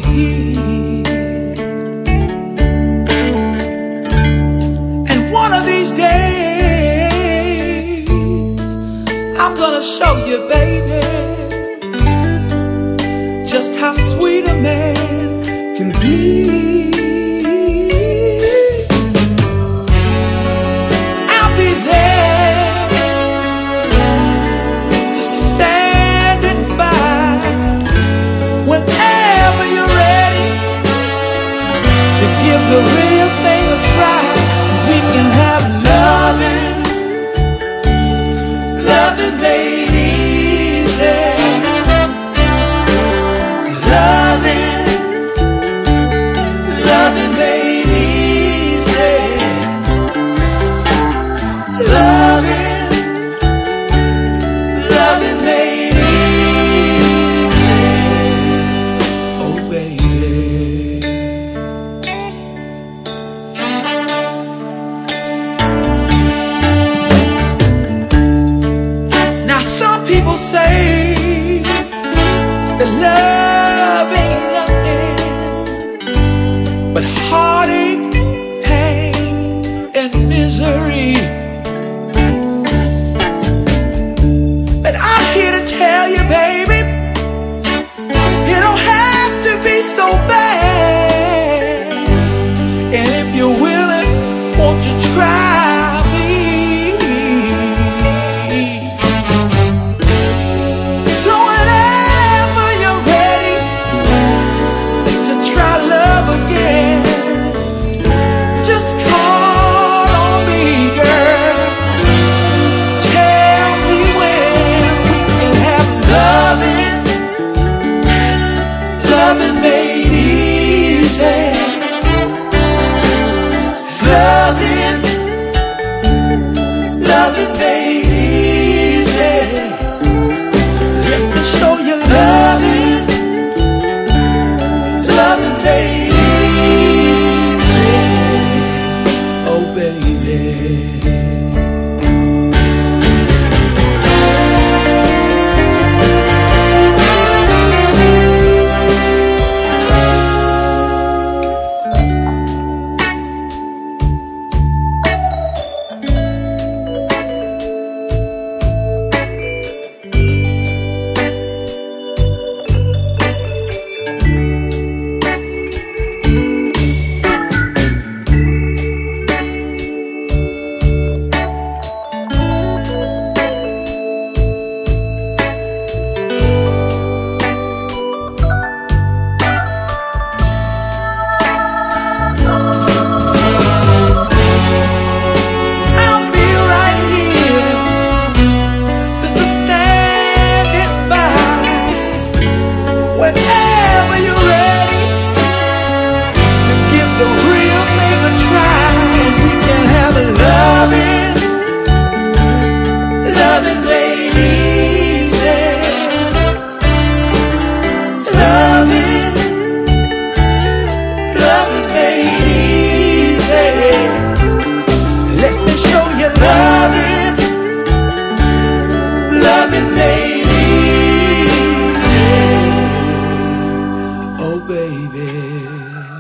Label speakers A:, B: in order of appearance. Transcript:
A: And one of these days I'm gonna show you, baby, just how sweet a man can be. I'll be there, just standing by, whenever you're ready to give the real thing a try. We can have loving, loving made easy. Loving, loving made easy. Loving, loving made easy. Oh baby. Now some people say that love ain't nothing but heartache, pain, and misery. But I'm here to tell you, baby, it don't have to be so bad. And if you're willing, won't you try me? So whenever you're ready to try love again, just call on me, girl. Tell me when we can have loving, loving made easy. Loving, loving made easy. Let me show you loving, loving made easy. Oh baby. I'll be right here, just a standing by, whenever you're ready to give the real thing a try. We can have loving, loving made easy. Loving, loving made easy. Let me show you loving, loving made easy. Oh baby.